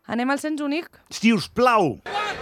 Anem al cens únic? Si us plau!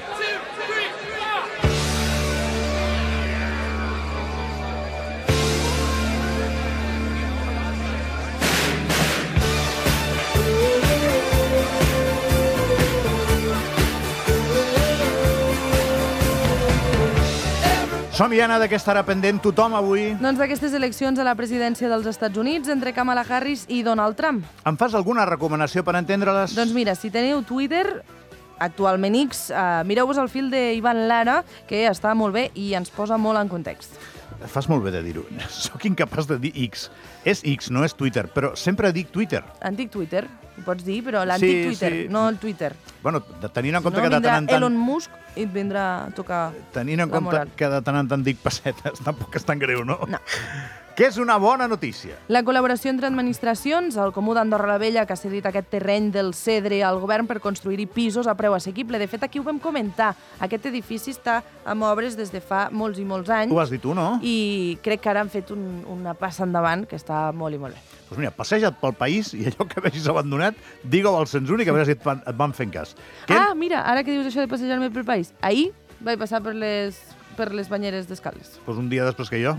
Som-hi, Anna, de què estarà pendent tothom avui? Doncs d'aquestes eleccions a la presidència dels Estats Units entre Kamala Harris i Donald Trump. Em fas alguna recomanació per entendre-les? Doncs mira, si teniu Twitter, actualment X, mireu-vos el fil d'Ivan Lara, que està molt bé i ens posa molt en context. Fas molt bé de dir-ho. Soc incapaç de dir X. És X, no és Twitter, però sempre dic Twitter. Antic Twitter, ho pots dir, però l'antic Twitter, no el Twitter. Bueno, tenint en compte no que de tant en tant... Elon Musk i et vindrà a tocar tenint en compte que de tant en tant dic pessetes, tampoc és tan greu, no? No. Que és una bona notícia. La col·laboració entre administracions, el Comú d'Andorra la Vella, que ha cedit aquest terreny del Cedre al govern per construir-hi pisos a preu assequible. De fet, aquí ho vam comentar. Aquest edifici està amb obres des de fa molts i molts anys. Ho has dit tu, no? I crec que ara han fet una passa endavant que està molt i molt bé. Doncs mira, passeja't pel país i allò que vegis abandonat, digue-ho al cens únic a veure si et van fent cas. Mira, ara que dius això de passejar-me pel país, ahir vaig passar per les banyeres d'Escaldes. Doncs un dia després que jo.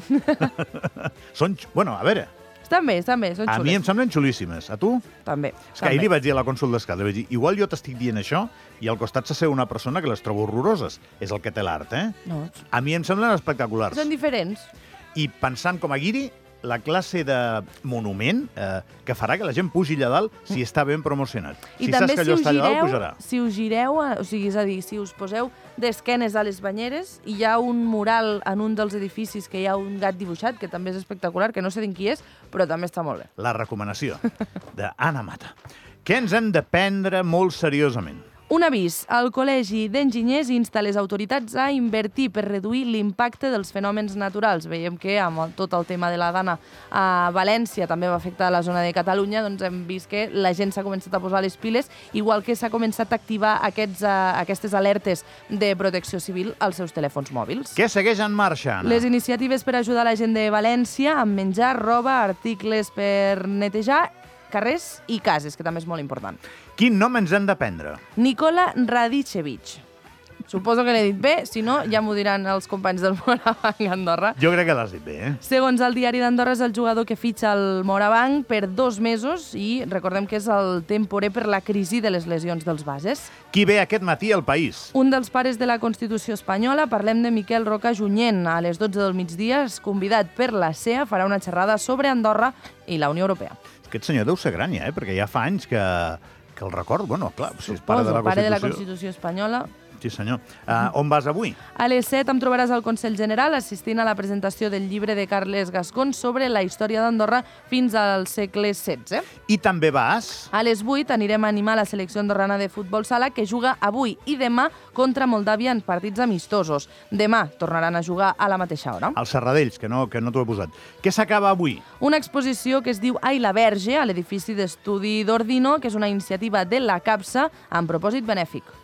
Bueno, a veure... Estan bé, són xules. A mi em semblen xulíssimes. A tu? També. És que ahir li vaig dir a la Cònsol d'Escaldes, vaig dir, igual jo t'estic dient això i al costat s'asseu una persona que les trobo horroroses. És el que té l'art, eh? No. A mi em semblen espectaculars. Són diferents. I pensant com a guiri, la classe de monument que farà que la gent pugi allà dalt si està ben promocionat. I si també saps que allò està allà dalt, pujarà. Si us gireu, o sigui, és a dir, si us poseu d'esquenes a les banyeres, hi ha un mural en un dels edificis que hi ha un gat dibuixat, que també és espectacular, que no sé qui és, però també està molt bé. La recomanació d'Anna Mata. Que ens hem de prendre molt seriosament. Un avís. El Col·legi d'Enginyers insta les autoritats a invertir per reduir l'impacte dels fenòmens naturals. Veiem que amb tot el tema de la Dana a València també va afectar la zona de Catalunya, doncs hem vist que la gent s'ha començat a posar les piles, igual que s'ha començat a activar aquestes alertes de protecció civil als seus telèfons mòbils. Què segueix en marxa, Anna? Les iniciatives per ajudar la gent de València amb menjar, roba, articles per netejar, carrers i cases, que també és molt important. Quin nom ens hem de prendre? Nikola Radicevic. Suposo que l'he dit bé, si no, ja m'ho diran els companys del Morabanc Andorra. Jo crec que l'has dit bé, eh? Segons el diari d'Andorra, és el jugador que fitxa el Morabanc per 2 mesos i recordem que és el temporer per la crisi de les lesions dels bases. Qui ve aquest matí al País? Un dels pares de la Constitució espanyola, parlem de Miquel Roca Junyent. A les 12 del migdia, és convidat per la CEA, farà una xerrada sobre Andorra i la Unió Europea. Aquest senyor deu ser gran, ja, perquè ja fa anys que el record. Bueno, clar, si és pare de la Constitució... pare de la Constitució espanyola. Sí, senyor. On vas avui? A les 7 em trobaràs al Consell General assistint a la presentació del llibre de Carles Gascon sobre la història d'Andorra fins al segle XVI. I també vas... A les 8 anirem a animar la selecció andorrana de futbol sala que juga avui i demà contra Moldàvia en partits amistosos. Demà tornaran a jugar a la mateixa hora. Els Serradells, que no t'ho he posat. Què s'acaba avui? Una exposició que es diu Ai la Verge a l'edifici d'estudi d'Ordino, que és una iniciativa de la CAPSA amb propòsit benèfic.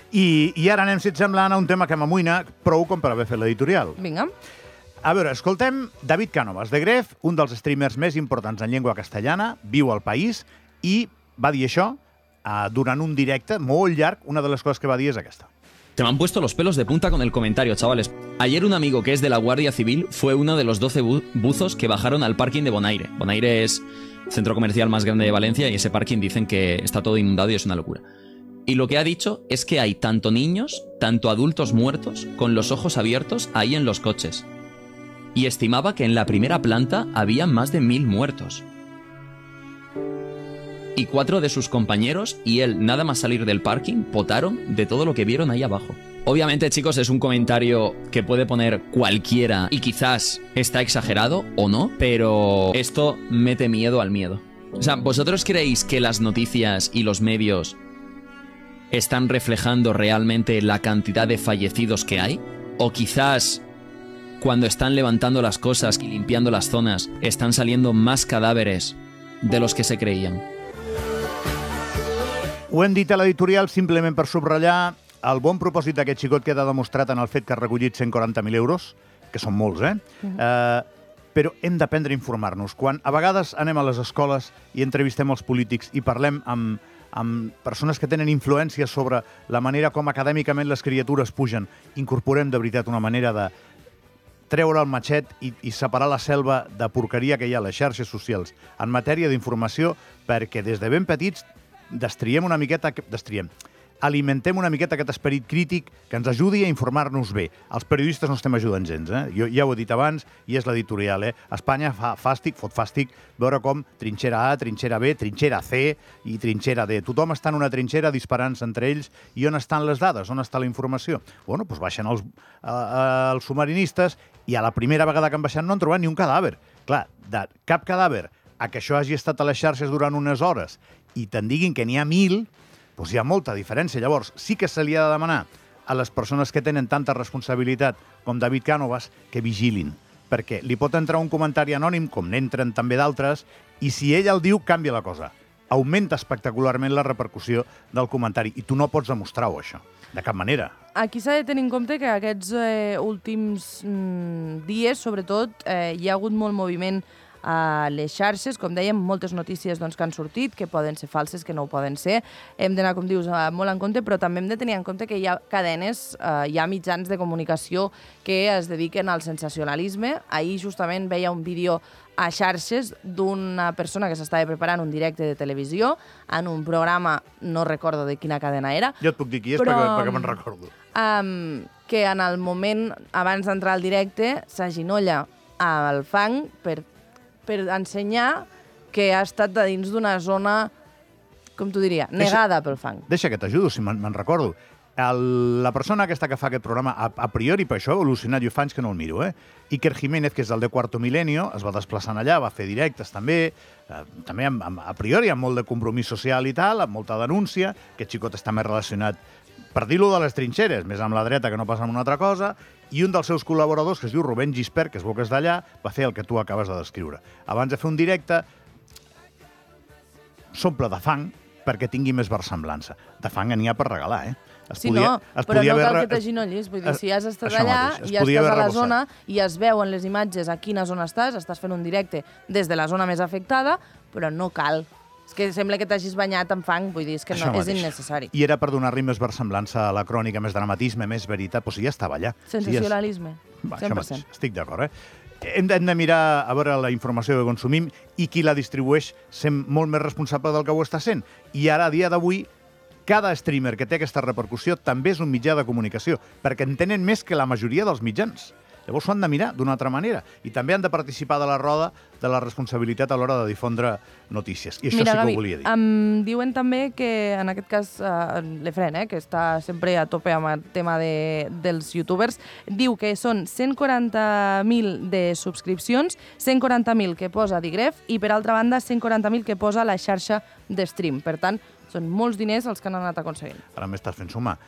I ara anem, si et sembla, a un tema que m'amoïna prou com per haver fet l'editorial. Vinga. A veure, escoltem David Cánovas de Gref, un dels streamers més importants en llengua castellana, viu al País, i va dir això durant un directe molt llarg. Una de les coses que va dir és aquesta. Se me han puesto los pelos de punta con el comentario, chavales. Ayer un amigo que es de la Guardia Civil fue uno de los 12 buzos que bajaron al parking de Bonaire. Bonaire es el centro comercial más grande de Valencia y ese parking dicen que está todo inundado y es una locura. Y lo que ha dicho es que hay tanto niños, tanto adultos muertos, con los ojos abiertos ahí en los coches. Y estimaba que en la primera planta había más de 1000 muertos. Y 4 de sus compañeros y él, nada más salir del parking, potaron de todo lo que vieron ahí abajo. Obviamente, chicos, es un comentario que puede poner cualquiera y quizás está exagerado o no, pero esto mete miedo al miedo. O sea, ¿vosotros creéis que las noticias y los medios están reflejando realmente la cantidad de fallecidos que hay? ¿O quizás cuando están levantando las cosas y limpiando las zonas están saliendo más cadáveres de los que se creían? Ho hem dit a l'editorial simplement per subratllar el bon propòsit d'aquest xicot que ha demostrat en el fet que ha recollit 140.000 euros, que són molts, però hem d'aprendre a informar-nos. Quan a vegades anem a les escoles i entrevistem els polítics i parlem amb amb persones que tenen influència sobre la manera com acadèmicament les criatures pugen, incorporem de veritat una manera de treure el matxet i separar la selva de porqueria que hi ha a les xarxes socials en matèria d'informació, perquè des de ben petits alimentem una miqueta aquest esperit crític que ens ajudi a informar-nos bé. Els periodistes no estem ajudant gens, Jo ja ho he dit abans, i és l'editorial, Espanya fot fàstic, veure com trinxera A, trinxera B, trinxera C i trinxera D. Tothom està en una trinxera disparant-se entre ells. I on estan les dades? On està la informació? Bueno, doncs baixen els submarinistes i a la primera vegada que han baixat no han trobat ni un cadàver. Clar, de cap cadàver a que això hagi estat a les xarxes durant unes hores i te'n diguin que n'hi ha 1.000, doncs hi ha molta diferència. Llavors, sí que se li ha de demanar a les persones que tenen tanta responsabilitat com David Cánovas que vigilin, perquè li pot entrar un comentari anònim, com n'entren també d'altres, i si ell el diu, canvia la cosa. Augmenta espectacularment la repercussió del comentari, i tu no pots demostrar-ho, això, de cap manera. Aquí s'ha de tenir en compte que aquests últims dies, sobretot, hi ha hagut molt moviment a les xarxes, com dèiem, moltes notícies que han sortit, que poden ser falses, que no ho poden ser. Hem d'anar, com dius, molt en compte, però també hem de tenir en compte que hi ha cadenes, hi ha mitjans de comunicació que es dediquen al sensacionalisme. Ahir justament veia un vídeo a xarxes d'una persona que s'estava preparant un directe de televisió en un programa, no recordo de quina cadena era. Jo et puc dir qui és perquè me'n recordo. Que en el moment, abans d'entrar al directe, s'aginolla al fang per ensenyar que ha estat de dins d'una zona, com t'ho diria, negada pel fang. Deixa que t'ajudo, si me'n recordo. La persona aquesta que fa aquest programa, a priori, per això ha evolucionat, jo fa anys que no el miro, Iker Jiménez, que és el de Cuarto Milenio, es va desplaçant allà, va fer directes també, també a priori amb molt de compromís social i tal, amb molta denúncia, aquest xicot està més relacionat, per dir-lo de les trinxeres, més amb la dreta que no passa amb una altra cosa, i un dels seus col·laboradors, que es diu Rubén Gispert, que es veu que és d'allà, va fer el que tu acabes de descriure. Abans de fer un directe, s'omple de fang perquè tingui més versemblança. De fang n'hi ha per regalar, però no cal que t'aginollis. Vull dir, si has estat allà i ja estàs a la zona i es veuen les imatges a quina zona estàs fent un directe des de la zona més afectada, però no cal. És que sembla que t'hagis banyat en fang, vull dir, és que no, és innecessari. I era per donar-li més versemblança a la crònica, més dramatisme, més veritat, però si ja estava allà. Sensacionalisme, 100%. Estic d'acord, Hem de mirar a veure la informació que consumim i qui la distribueix sent molt més responsable del que ho està sent. I ara, a dia d'avui, cada streamer que té aquesta repercussió també és un mitjà de comunicació, perquè en tenen més que la majoria dels mitjans. Llavors s'ho han de mirar d'una altra manera. I també han de participar de la roda de la responsabilitat a l'hora de difondre notícies. I això sí que ho volia dir. Em diuen també que, en aquest cas, l'Efren, que està sempre a tope amb el tema dels youtubers, diu que són 140.000 de subscripcions, 140.000 que posa Digref i, per altra banda, 140.000 que posa la xarxa de stream. Per tant, són molts diners els que han anat aconseguint. Ara m'estàs fent sumar.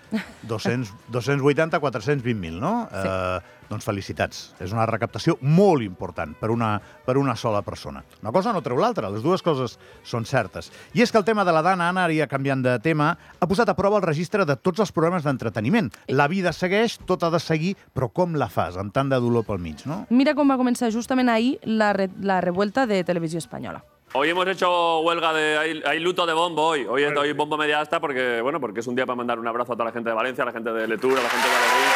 280, 420.000, no? Sí. Doncs felicitats. És una recaptació molt important per una sola persona. Una cosa no treu l'altra, les dues coses són certes. I és que el tema de la Dana, ara ja canviant de tema, ha posat a prova el registre de tots els programes d'entreteniment. La vida segueix, tot ha de seguir, però com la fas, amb tant de dolor pel mig, no? Mira com va començar justament ahir la revuelta de Televisió Espanyola. Hoy hemos hecho huelga hay luto de bombo hoy. Hoy bombo media asta porque es un día para mandar un abrazo a toda la gente de Valencia, a la gente de Letur, a la gente de Valladolid.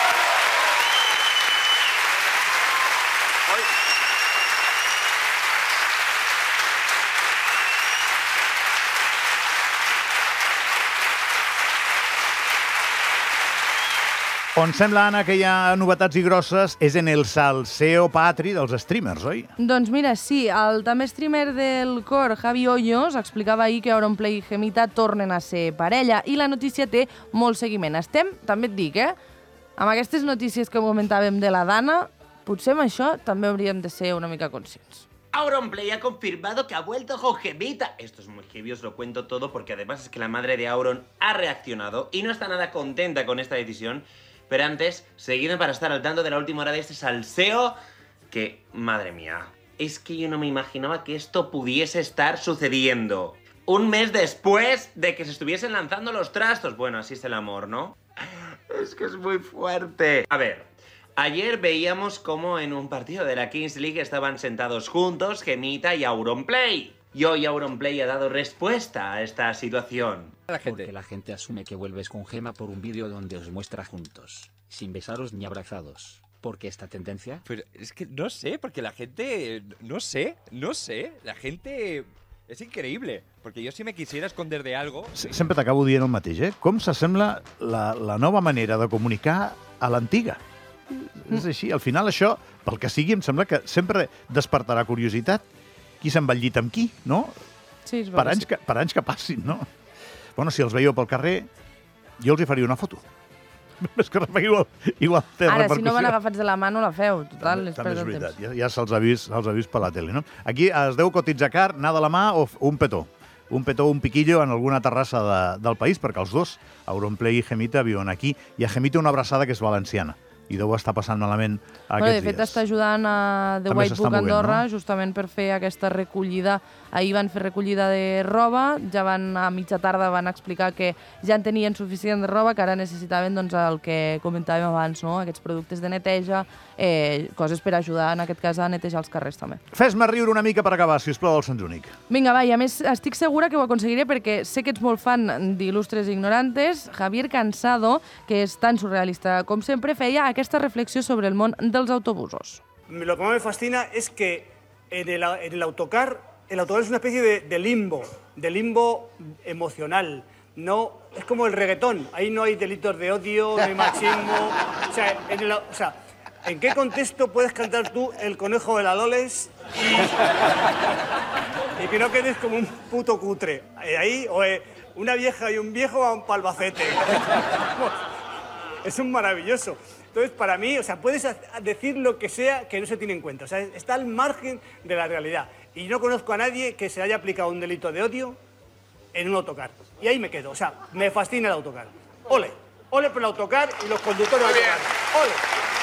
On sembla, Anna, que hi ha novetats i grosses és en el salseo patri dels streamers, oi? Doncs mira, sí, el també streamer del cor, Javi Hoyos, explicava ahir que Auronplay i Gemita tornen a ser parella i la notícia té molt seguiment. Estem, també et dic, amb aquestes notícies que comentàvem de la Dana, potser amb això també hauríem de ser una mica conscients. Auronplay ha confirmado que ha vuelto con Gemita. Esto es muy heavy, os lo cuento todo, porque además es que la madre de Auron ha reaccionado y no está nada contenta con esta decisión. Pero antes, seguidme para estar al tanto de la última hora de este salseo que, madre mía, es que yo no me imaginaba que esto pudiese estar sucediendo. Un mes después de que se estuviesen lanzando los trastos. Bueno, así es el amor, ¿no? Es que es muy fuerte. A ver, ayer veíamos cómo en un partido de la Kings League estaban sentados juntos Gemita y Auronplay. Y hoy Auronplay ha dado respuesta a esta situación. Porque la gente asume que vuelves con Gema por un vídeo donde os muestra juntos, sin besaros ni abrazados. ¿Por qué esta tendencia? Pero es que no sé, porque la gente... No sé. La gente... És increïble, perquè jo si me quisiera esconder de algo... Sempre t'acabo dient el mateix, Com s'assembla la nova manera de comunicar a l'antiga. És així, al final això, pel que sigui, em sembla que sempre despertarà curiositat qui se'n va al llit amb qui, no? Sí, és Per anys que passin, no? Bueno, si els veieu pel carrer, jo els hi faria una foto. És que igual té Ara, repercussió. si no van agafats de la mà, no la feu. Total, També és veritat, ja se'ls ha vist per la tele, no? Aquí es deu cotitzar car, anar de la mà o un petó. Un petó o un piquillo en alguna terrassa del país, perquè els dos, Auronplay i Gemita, viuen aquí. I a Gemita una abraçada que és valenciana. I deu estar passant malament aquests dies. De fet, està ajudant a The També White s'està Book movent, Andorra, no? justament per fer aquesta recollida. Ahir van fer recollida de roba, ja a mitja tarda van explicar que ja en tenien suficient de roba, que ara necessitaven doncs, el que comentàvem abans, no? Aquests productes de neteja, coses per ajudar, en aquest cas, a netejar els carrers també. Fes-me riure una mica per acabar, si us plau, el Sant Únic. Vinga, va, i a més estic segura que ho aconseguiré perquè sé que ets molt fan d'Il·lustres Ignorantes. Javier Cansado, que és tan surrealista com sempre, feia aquesta reflexió sobre el món dels autobusos. Lo que más me fascina es que en el autocar es una especie de limbo emocional. No, es como el reggaetón, ahí no hay delitos de odio, no hay machismo. O sea, ¿en qué contexto puedes cantar tú El conejo de la Loles y que no quedes como un puto cutre? Ahí, o una vieja y un viejo van para Albacete. Es un maravilloso. Entonces, para mí, o sea, puedes decir lo que sea que no se tiene en cuenta. O sea, está al margen de la realidad. Y no conozco a nadie que se haya aplicado un delito de odio en un autocar. Y ahí me quedo. O sea, me fascina el autocar. ¡Ole! ¡Ole por el autocar y los conductores del autocar! ¡Ole!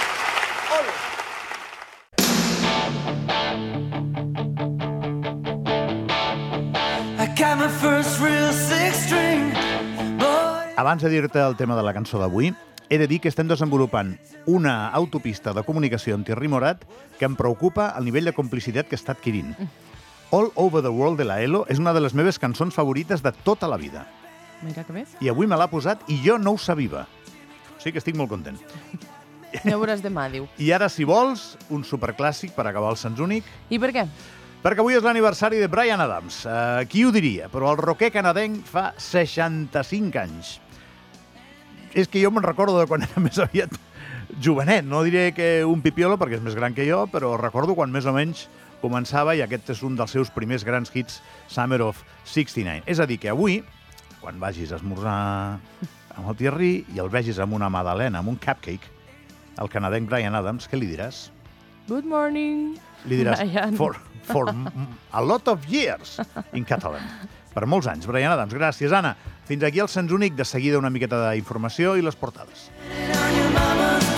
¡Ole! Abans de dir-te el tema de la cançó d'avui, he de dir que estem desenvolupant una autopista de comunicació amb Thierry Morat que em preocupa el nivell de complicitat que està adquirint. All Over the World de la ELO és una de les meves cançons favorites de tota la vida. Mira que bé. I avui me l'ha posat i jo no ho sabia. O sigui que estic molt content. Ja ho veuràs demà, diu. I ara, si vols, un superclàssic per acabar el Sants Únic. I per què? Perquè avui és l'aniversari de Bryan Adams. Qui ho diria? Però el rocker canadenc fa 65 anys. És que jo me'n recordo de quan era més aviat jovenet. No diré que un pipiolo, perquè és més gran que jo, però recordo quan més o menys començava, i aquest és un dels seus primers grans hits, Summer of 69. És a dir, que avui, quan vagis a esmorzar amb el Thierry i el vegis amb una magdalena, amb un cupcake, el canadenc Bryan Adams, què li diràs? Good morning, Li diràs, Bryan. for a lot of years, in Catalan. Per molts anys. Bryan Adams, gràcies, Anna. Fins aquí el Sants Únic, de seguida una miqueta d'informació i les portades.